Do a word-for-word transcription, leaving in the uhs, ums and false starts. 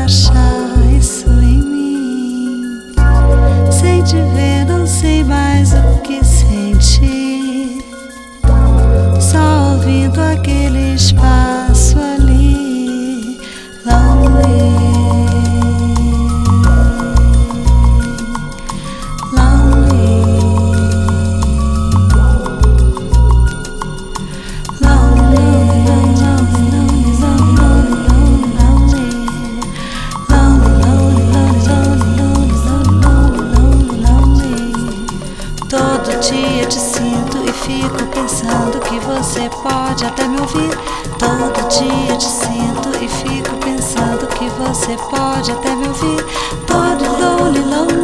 achar isso em mim. Sem te ver não sei mais o que sentir, só ouvindo aquele espaço ali, lonely, lonely, todo dia te sinto e fico pensando que você pode até me ouvir. Todo dia te sinto e fico pensando que você pode até me ouvir. Todo lonely, lonely.